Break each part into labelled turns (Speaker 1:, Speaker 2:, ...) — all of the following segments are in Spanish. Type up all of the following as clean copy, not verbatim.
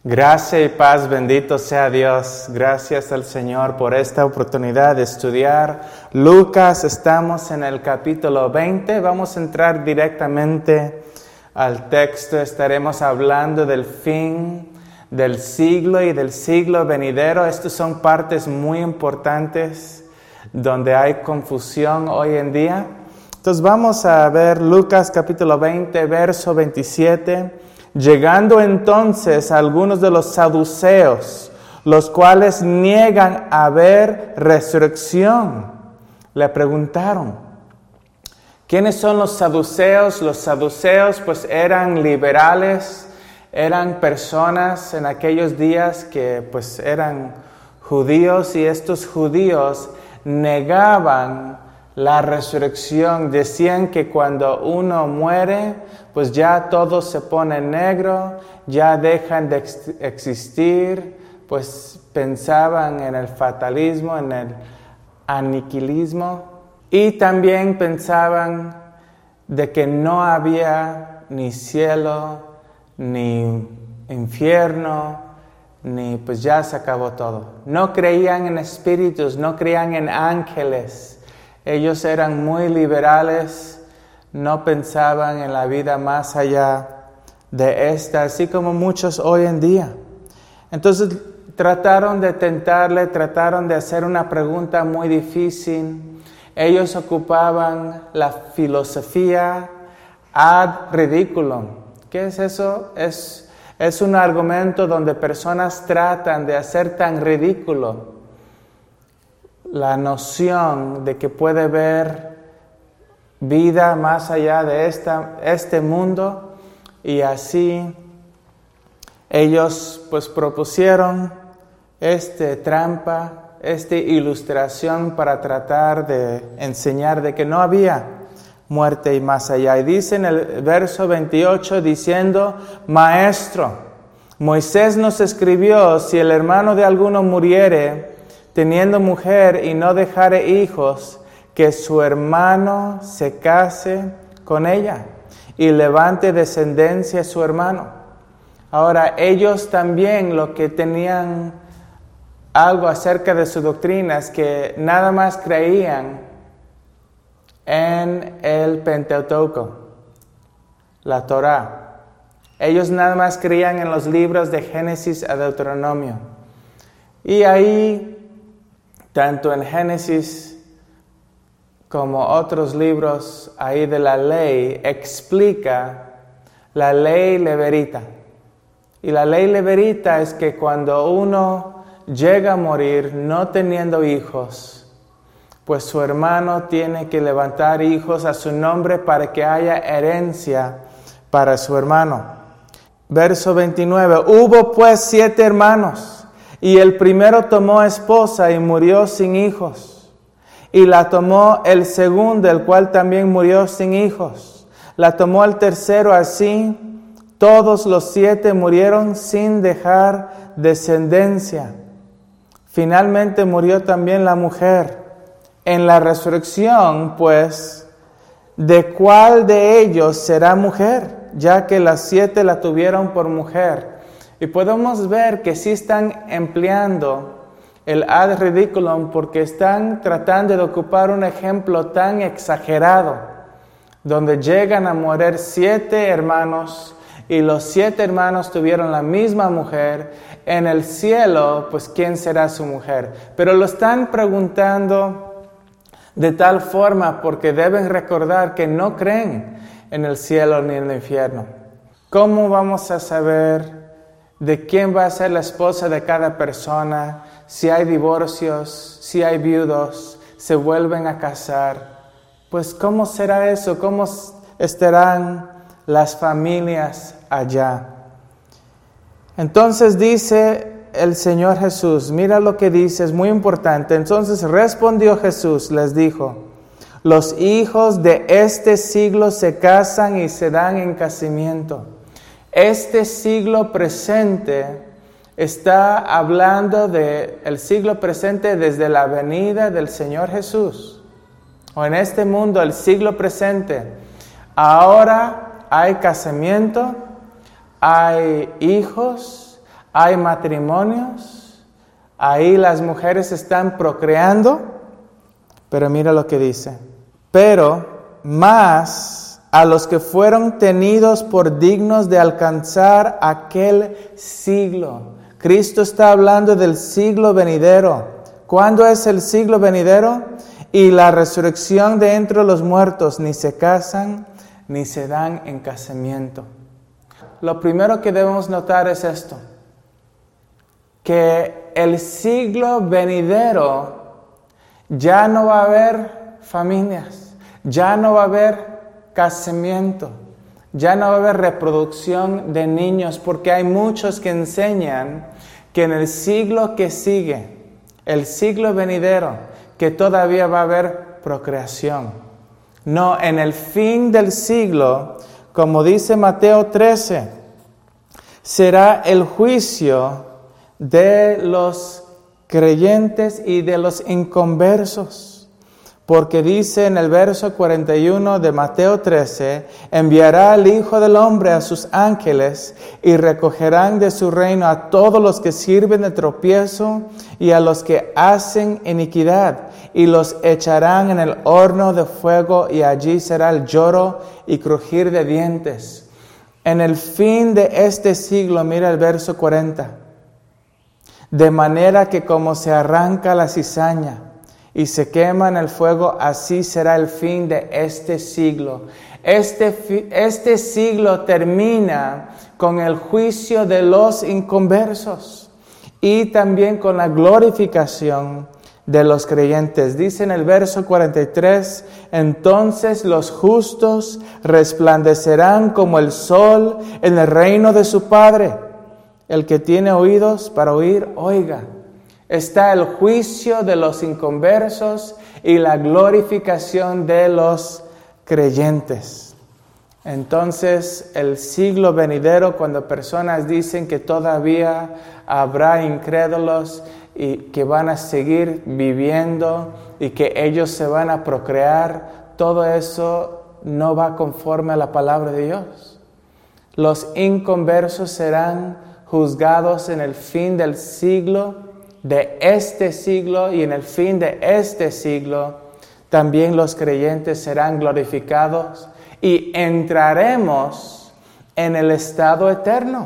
Speaker 1: Gracia y paz, bendito sea Dios. Gracias al Señor por esta oportunidad de estudiar Lucas. Estamos en el capítulo 20. Vamos a entrar directamente al texto. Estaremos hablando del fin del siglo y del siglo venidero. Estas son partes muy importantes donde hay confusión hoy en día. Entonces vamos a ver Lucas capítulo 20, verso 27. Llegando entonces a algunos de los saduceos, los cuales niegan haber resurrección, le preguntaron, ¿quiénes son los saduceos? Los saduceos pues eran liberales, eran personas en aquellos días que pues eran judíos, y estos judíos negaban la resurrección. Decían que cuando uno muere, pues ya todo se pone negro, ya dejan de existir, pues pensaban en el fatalismo, en el aniquilismo, y también pensaban de que no había ni cielo, ni infierno, ni pues ya se acabó todo. No creían en espíritus, no creían en ángeles. Ellos eran muy liberales, no pensaban en la vida más allá de esta, así como muchos hoy en día. Entonces trataron de tentarle, trataron de hacer una pregunta muy difícil. Ellos ocupaban la filosofía ad ridiculum. ¿Qué es eso? Es un argumento donde personas tratan de hacer tan ridículo la noción de que puede haber vida más allá de este mundo, y así ellos pues propusieron trampa, esta ilustración para tratar de enseñar de que no había muerte y más allá. Y dice en el verso 28 diciendo, Maestro, Moisés nos escribió, si el hermano de alguno muriere teniendo mujer y no dejare hijos, que su hermano se case con ella y levante descendencia a su hermano. Ahora, ellos también lo que tenían algo acerca de su doctrina es que nada más creían en el Pentateuco, la Torá. Ellos nada más creían en los libros de Génesis a Deuteronomio. Y ahí, tanto en Génesis como otros libros ahí de la ley, explica la ley levirita. Y la ley levirita es que cuando uno llega a morir no teniendo hijos, pues su hermano tiene que levantar hijos a su nombre para que haya herencia para su hermano. Verso 29, hubo pues 7 hermanos, y el primero tomó esposa y murió sin hijos. Y la tomó el segundo, el cual también murió sin hijos. La tomó el tercero, así todos los 7 murieron sin dejar descendencia. Finalmente murió también la mujer. En la resurrección, pues, ¿de cuál de ellos será mujer? Ya que las 7 la tuvieron por mujer. Y podemos ver que sí están empleando el ad ridiculum, porque están tratando de ocupar un ejemplo tan exagerado, donde llegan a morir 7 hermanos, y los 7 hermanos tuvieron la misma mujer. En el cielo, pues, ¿quién será su mujer? Pero lo están preguntando de tal forma porque deben recordar que no creen en el cielo ni en el infierno. ¿Cómo vamos a saber de quién va a ser la esposa de cada persona? Si hay divorcios, si hay viudos, se vuelven a casar, pues ¿cómo será eso? ¿Cómo estarán las familias allá? Entonces dice el Señor Jesús, mira lo que dice, es muy importante. Entonces respondió Jesús, les dijo, los hijos de este siglo se casan y se dan en casamiento. Este siglo presente está hablando del siglo presente desde la venida del Señor Jesús. O en este mundo, el siglo presente. Ahora hay casamiento, hay hijos, hay matrimonios, ahí las mujeres están procreando, pero mira lo que dice. Pero más a los que fueron tenidos por dignos de alcanzar aquel siglo. Cristo está hablando del siglo venidero. ¿Cuándo es el siglo venidero? Y la resurrección de entre los muertos, ni se casan, ni se dan en casamiento. Lo primero que debemos notar es esto, que el siglo venidero ya no va a haber familias, ya no va a haber casamiento, ya no va a haber reproducción de niños, porque hay muchos que enseñan que en el siglo que sigue, el siglo venidero, que todavía va a haber procreación. No, en el fin del siglo, como dice Mateo 13, será el juicio de los creyentes y de los inconversos. Porque dice en el verso 41 de Mateo 13, enviará al Hijo del Hombre a sus ángeles y recogerán de su reino a todos los que sirven de tropiezo y a los que hacen iniquidad, y los echarán en el horno de fuego, y allí será el lloro y crujir de dientes. En el fin de este siglo, mira el verso 40, de manera que como se arranca la cizaña y se quema en el fuego, así será el fin de este siglo. Este siglo termina con el juicio de los inconversos y también con la glorificación de los creyentes. Dice en el verso 43, entonces los justos resplandecerán como el sol en el reino de su Padre. El que tiene oídos para oír, oiga. Está el juicio de los inconversos y la glorificación de los creyentes. Entonces, el siglo venidero, cuando personas dicen que todavía habrá incrédulos y que van a seguir viviendo y que ellos se van a procrear, todo eso no va conforme a la palabra de Dios. Los inconversos serán juzgados en el fin del siglo, de este siglo, y en el fin de este siglo también los creyentes serán glorificados y entraremos en el estado eterno.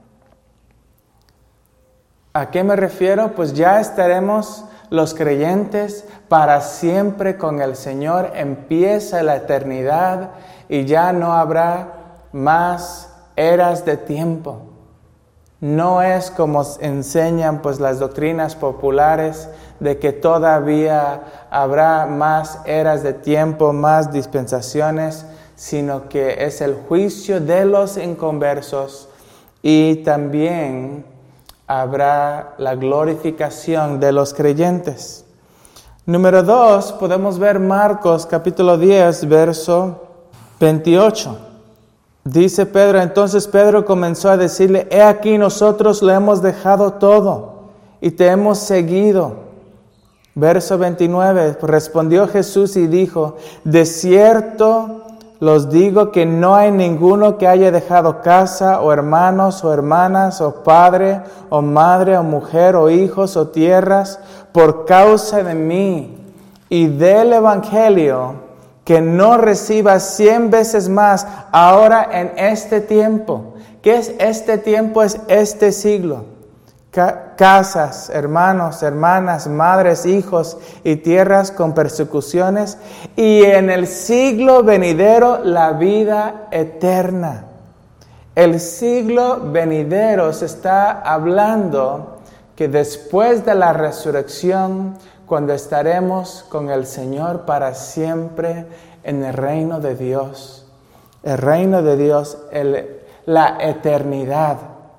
Speaker 1: ¿A qué me refiero? Pues ya estaremos los creyentes para siempre con el Señor. Empieza la eternidad y ya no habrá más eras de tiempo. No es como enseñan pues las doctrinas populares de que todavía habrá más eras de tiempo, más dispensaciones, sino que es el juicio de los inconversos y también habrá la glorificación de los creyentes. Número 2, podemos ver Marcos capítulo 10, verso 28. Dice Pedro, entonces Pedro comenzó a decirle, he aquí nosotros lo hemos dejado todo y te hemos seguido. Verso 29, respondió Jesús y dijo, de cierto los digo que no hay ninguno que haya dejado casa o hermanos o hermanas o padre o madre o mujer o hijos o tierras por causa de mí y del Evangelio, que no reciba 100 veces más ahora en este tiempo. ¿Qué es este tiempo? Es este siglo. Casas, hermanos, hermanas, madres, hijos y tierras con persecuciones, y en el siglo venidero la vida eterna. El siglo venidero se está hablando que después de la resurrección, cuando estaremos con el Señor para siempre en el reino de Dios. El reino de Dios, la eternidad.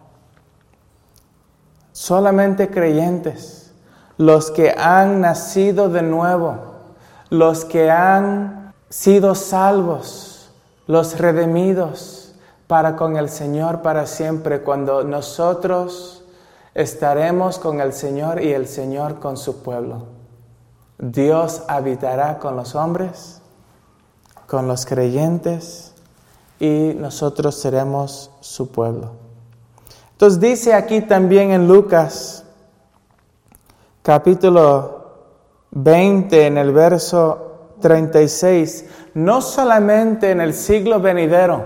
Speaker 1: Solamente creyentes, los que han nacido de nuevo, los que han sido salvos, los redimidos para con el Señor para siempre, cuando nosotros estaremos con el Señor y el Señor con su pueblo. Dios habitará con los hombres, con los creyentes, y nosotros seremos su pueblo. Entonces dice aquí también en Lucas, capítulo 20, en el verso 36, no solamente en el siglo venidero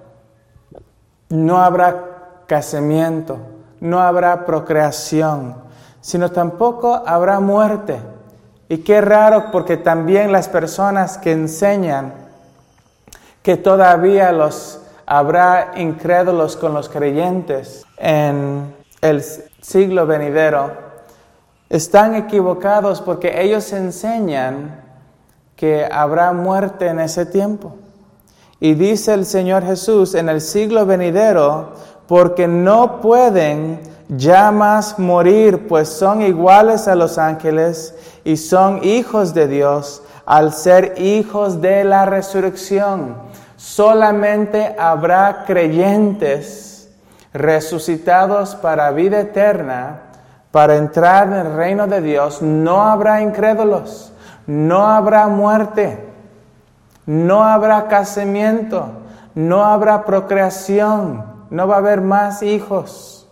Speaker 1: no habrá casamiento, no habrá procreación, sino tampoco habrá muerte. Y qué raro, porque también las personas que enseñan que todavía habrá incrédulos con los creyentes en el siglo venidero, están equivocados, porque ellos enseñan que habrá muerte en ese tiempo. Y dice el Señor Jesús en el siglo venidero, porque no pueden ya más morir, pues son iguales a los ángeles y son hijos de Dios al ser hijos de la resurrección. Solamente habrá creyentes resucitados para vida eterna, para entrar en el reino de Dios. No habrá incrédulos, no habrá muerte, no habrá casamiento, no habrá procreación, no va a haber más hijos.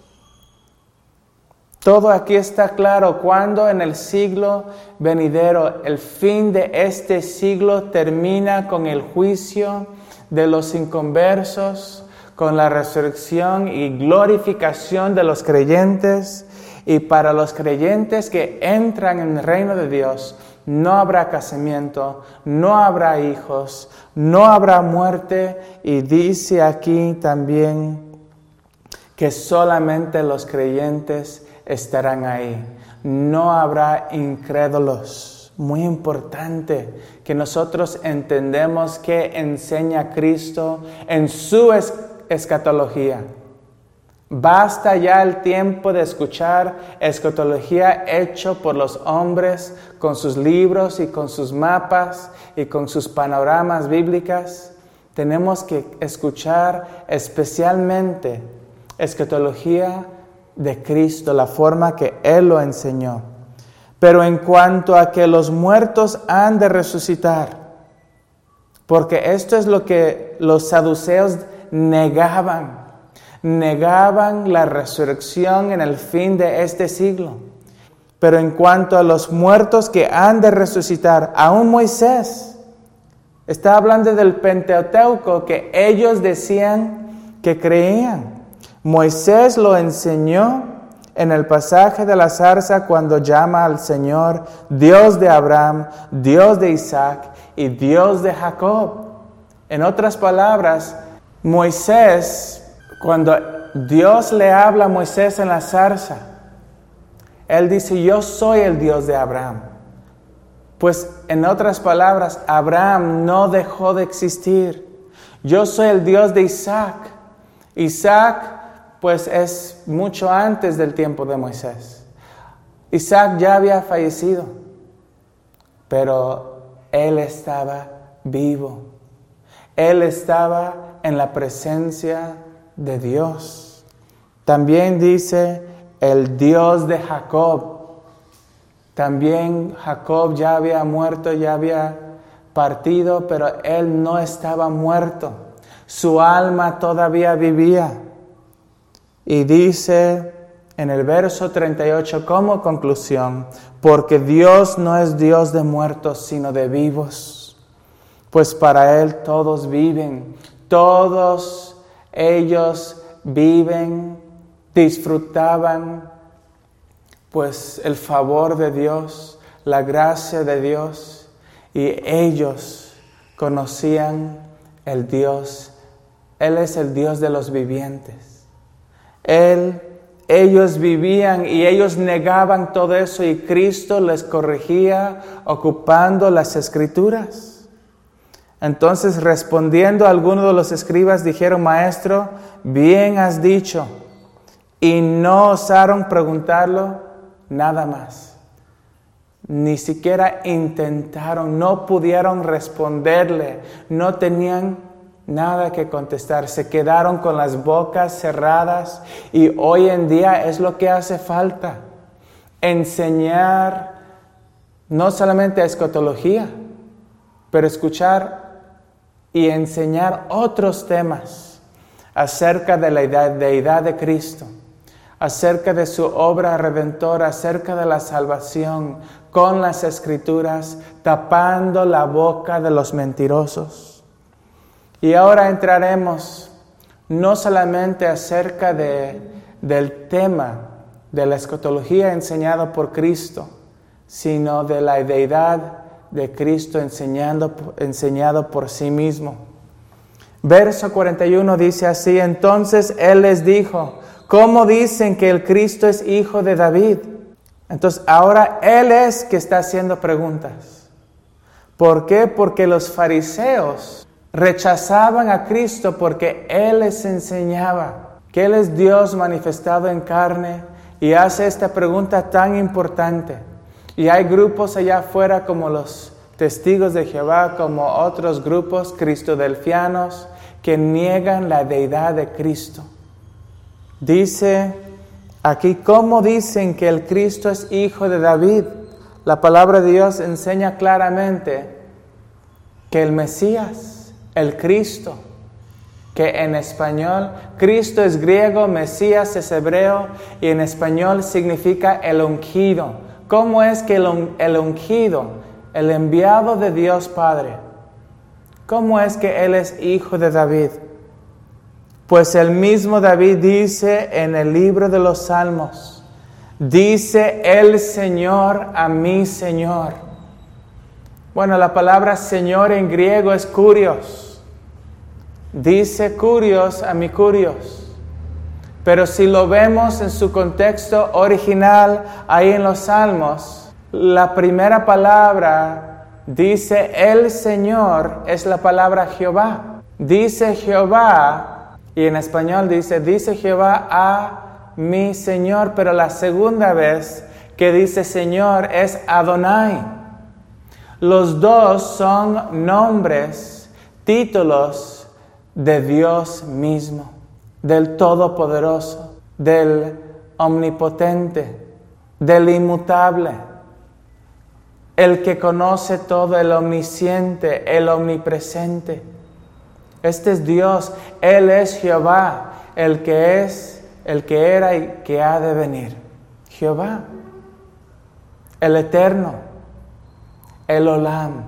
Speaker 1: Todo aquí está claro. Cuando en el siglo venidero, el fin de este siglo termina con el juicio de los inconversos, con la resurrección y glorificación de los creyentes. Y para los creyentes que entran en el reino de Dios, no habrá casamiento, no habrá hijos, no habrá muerte. Y dice aquí también que solamente los creyentes estarán ahí. No habrá incrédulos. Muy importante que nosotros entendemos qué enseña Cristo en su escatología. Basta ya el tiempo de escuchar escatología hecho por los hombres con sus libros y con sus mapas y con sus panoramas bíblicas. Tenemos que escuchar especialmente escatología de Cristo, la forma que Él lo enseñó. Pero en cuanto a que los muertos han de resucitar, porque esto es lo que los saduceos negaban la resurrección en el fin de este siglo. Pero en cuanto a los muertos que han de resucitar, aún Moisés está hablando del Pentateuco que ellos decían que creían. Moisés lo enseñó en el pasaje de la zarza cuando llama al Señor Dios de Abraham, Dios de Isaac y Dios de Jacob. En otras palabras, Moisés, cuando Dios le habla a Moisés en la zarza, Él dice, yo soy el Dios de Abraham. Pues en otras palabras, Abraham no dejó de existir. Yo soy el Dios de Isaac. Isaac, pues es mucho antes del tiempo de Moisés. Isaac ya había fallecido, pero él estaba vivo. Él estaba en la presencia de Dios. También dice el Dios de Jacob. También Jacob ya había muerto, ya había partido, pero él no estaba muerto. Su alma todavía vivía. Y dice en el verso 38 como conclusión, porque Dios no es Dios de muertos, sino de vivos. Pues para Él todos viven, todos ellos viven, disfrutaban pues el favor de Dios, la gracia de Dios, y ellos conocían el Dios. Él es el Dios de los vivientes. Ellos vivían y ellos negaban todo eso y Cristo les corregía ocupando las Escrituras. Entonces, respondiendo, algunos de los escribas dijeron, Maestro, bien has dicho. Y no osaron preguntarlo nada más. Ni siquiera intentaron, no pudieron responderle, no tenían nada que contestar, se quedaron con las bocas cerradas y hoy en día es lo que hace falta. Enseñar no solamente escatología, pero escuchar y enseñar otros temas acerca de la deidad de Cristo, acerca de su obra redentora, acerca de la salvación con las Escrituras, tapando la boca de los mentirosos. Y ahora entraremos no solamente acerca del tema de la escatología enseñado por Cristo, sino de la deidad de Cristo enseñado por sí mismo. Verso 41 dice así: entonces Él les dijo, ¿cómo dicen que el Cristo es hijo de David? Entonces ahora Él es que está haciendo preguntas. ¿Por qué? Porque los fariseos rechazaban a Cristo porque Él les enseñaba que Él es Dios manifestado en carne, y hace esta pregunta tan importante. Y hay grupos allá afuera como los Testigos de Jehová, como otros grupos cristodelfianos, que niegan la deidad de Cristo. Dice aquí, ¿cómo dicen que el Cristo es hijo de David? La palabra de Dios enseña claramente que el Mesías, el Cristo, que en español, Cristo es griego, Mesías es hebreo, y en español significa el ungido. ¿Cómo es que el ungido, el enviado de Dios Padre, cómo es que Él es hijo de David? Pues el mismo David dice en el libro de los Salmos, dice el Señor a mi Señor. Bueno, la palabra Señor en griego es kurios. Dice kurios a mi kurios. Pero si lo vemos en su contexto original, ahí en los Salmos, la primera palabra dice el Señor, es la palabra Jehová. Dice Jehová, y en español dice Jehová a mi Señor, pero la segunda vez que dice Señor es Adonai. Los dos son nombres, títulos de Dios mismo, del Todopoderoso, del Omnipotente, del Inmutable, el que conoce todo, el Omnisciente, el Omnipresente. Este es Dios, Él es Jehová, el que es, el que era y que ha de venir. Jehová, el Eterno, el Olam.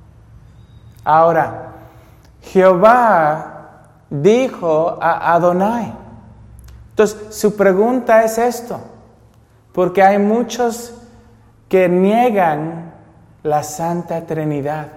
Speaker 1: Ahora, Jehová dijo a Adonai. Entonces, su pregunta es esto, porque hay muchos que niegan la Santa Trinidad.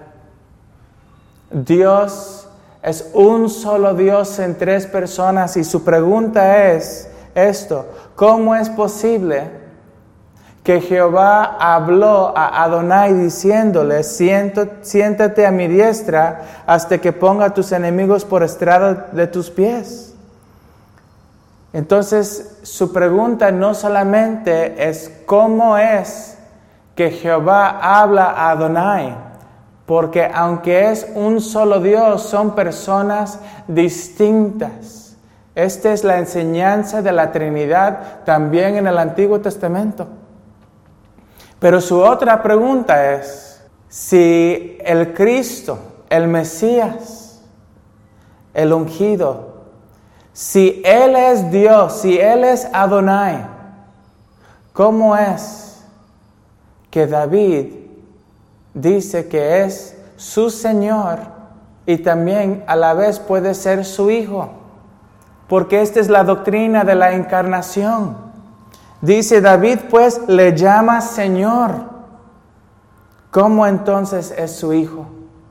Speaker 1: Dios es un solo Dios en tres personas, y su pregunta es esto: ¿cómo es posible que Jehová habló a Adonai diciéndole, siéntate a mi diestra hasta que ponga a tus enemigos por estrado de tus pies? Entonces, su pregunta no solamente es cómo es que Jehová habla a Adonai, porque aunque es un solo Dios, son personas distintas. Esta es la enseñanza de la Trinidad también en el Antiguo Testamento. Pero su otra pregunta es, si el Cristo, el Mesías, el ungido, si Él es Dios, si Él es Adonai, ¿cómo es que David dice que es su Señor y también a la vez puede ser su hijo? Porque esta es la doctrina de la encarnación. Dice David, pues, le llama Señor. ¿Cómo entonces es su hijo?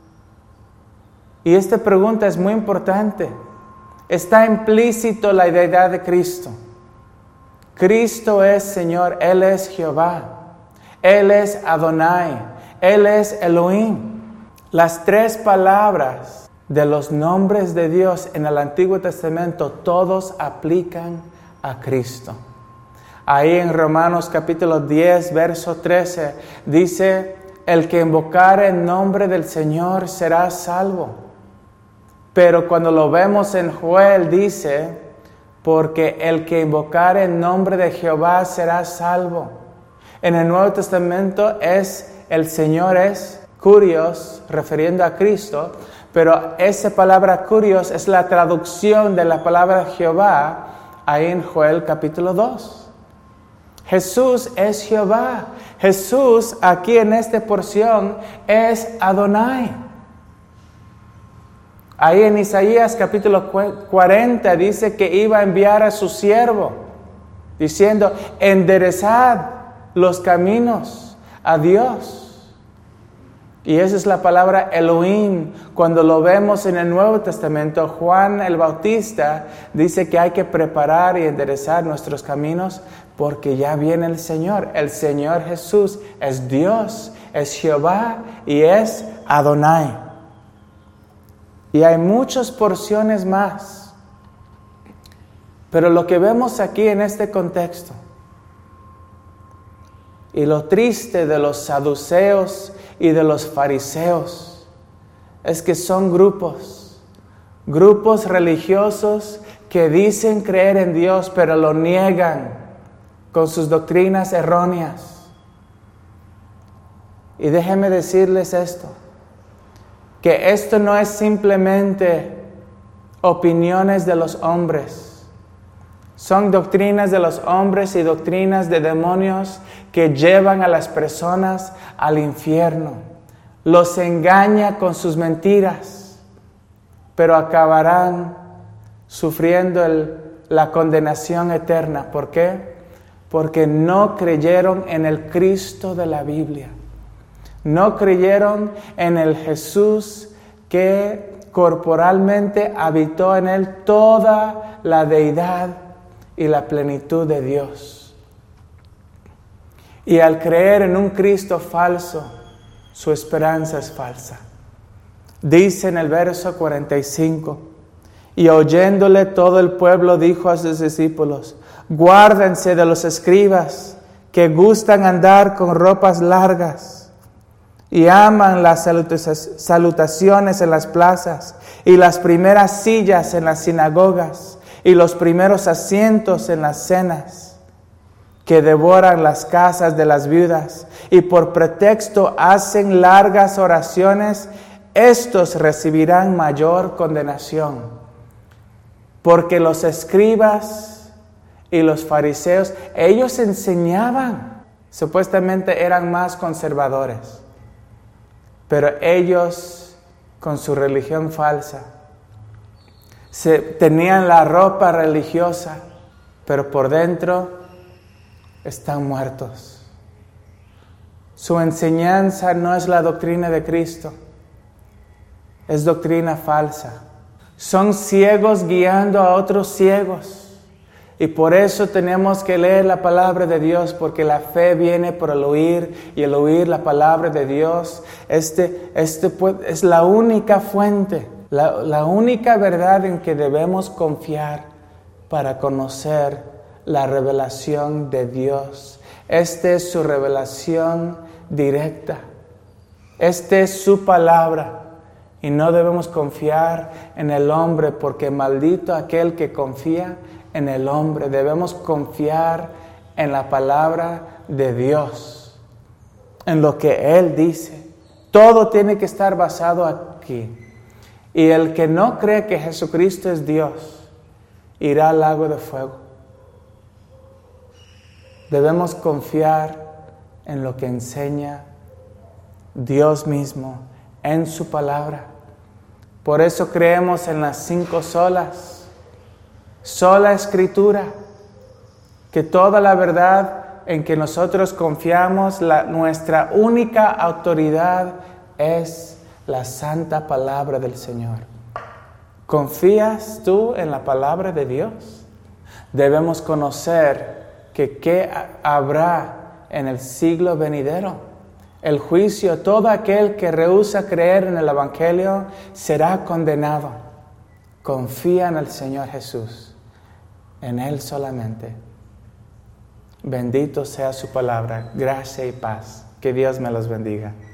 Speaker 1: Y esta pregunta es muy importante. Está implícito la deidad de Cristo. Cristo es Señor, Él es Jehová, Él es Adonai, Él es Elohim. Las tres palabras de los nombres de Dios en el Antiguo Testamento, todos aplican a Cristo. Ahí en Romanos capítulo 10, verso 13, dice, el que invocare el nombre del Señor será salvo. Pero cuando lo vemos en Joel dice, porque el que invocare el nombre de Jehová será salvo. En el Nuevo Testamento el Señor es Kurios, refiriendo a Cristo, pero esa palabra Kurios es la traducción de la palabra Jehová ahí en Joel capítulo 2. Jesús es Jehová. Jesús aquí en esta porción es Adonai. Ahí en Isaías capítulo 40 dice que iba a enviar a su siervo, diciendo, enderezad los caminos a Dios. Y esa es la palabra Elohim. Cuando lo vemos en el Nuevo Testamento, Juan el Bautista dice que hay que preparar y enderezar nuestros caminos porque ya viene el Señor. El Señor Jesús es Dios, es Jehová y es Adonai. Y hay muchas porciones más. Pero lo que vemos aquí en este contexto y lo triste de los saduceos y de los fariseos es que son grupos religiosos que dicen creer en Dios, pero lo niegan con sus doctrinas erróneas. Y déjenme decirles esto, que esto no es simplemente opiniones de los hombres. Son doctrinas de los hombres y doctrinas de demonios que llevan a las personas al infierno. Los engaña con sus mentiras, pero acabarán sufriendo la condenación eterna. ¿Por qué? Porque no creyeron en el Cristo de la Biblia. No creyeron en el Jesús que corporalmente habitó en él toda la deidad y la plenitud de Dios. Y al creer en un Cristo falso, su esperanza es falsa. Dice en el verso 45, y oyéndole todo el pueblo dijo a sus discípulos, guárdense de los escribas que gustan andar con ropas largas y aman las salutaciones en las plazas y las primeras sillas en las sinagogas y los primeros asientos en las cenas, que devoran las casas de las viudas y por pretexto hacen largas oraciones, estos recibirán mayor condenación. Porque los escribas y los fariseos, ellos enseñaban, supuestamente eran más conservadores, pero ellos con su religión falsa, tenían la ropa religiosa, pero por dentro están muertos. Su enseñanza no es la doctrina de Cristo, es doctrina falsa. Son ciegos guiando a otros ciegos. Y por eso tenemos que leer la palabra de Dios, porque la fe viene por el oír, y el oír la palabra de Dios. Es la única fuente, la única verdad en que debemos confiar para conocer la revelación de Dios. Esta es su revelación directa. Esta es su palabra. Y no debemos confiar en el hombre, porque maldito aquel que confía en el hombre. Debemos confiar en la palabra de Dios, en lo que Él dice. Todo tiene que estar basado aquí. Y el que no cree que Jesucristo es Dios, irá al lago de fuego. Debemos confiar en lo que enseña Dios mismo en su palabra. Por eso creemos en las 5 solas. Sola Escritura, que toda la verdad en que nosotros confiamos, nuestra única autoridad es la santa palabra del Señor. ¿Confías tú en la palabra de Dios? Debemos conocer que qué habrá en el siglo venidero. El juicio, todo aquel que rehúsa creer en el Evangelio será condenado. Confía en el Señor Jesús, en Él solamente. Bendito sea su palabra, gracia y paz. Que Dios me los bendiga.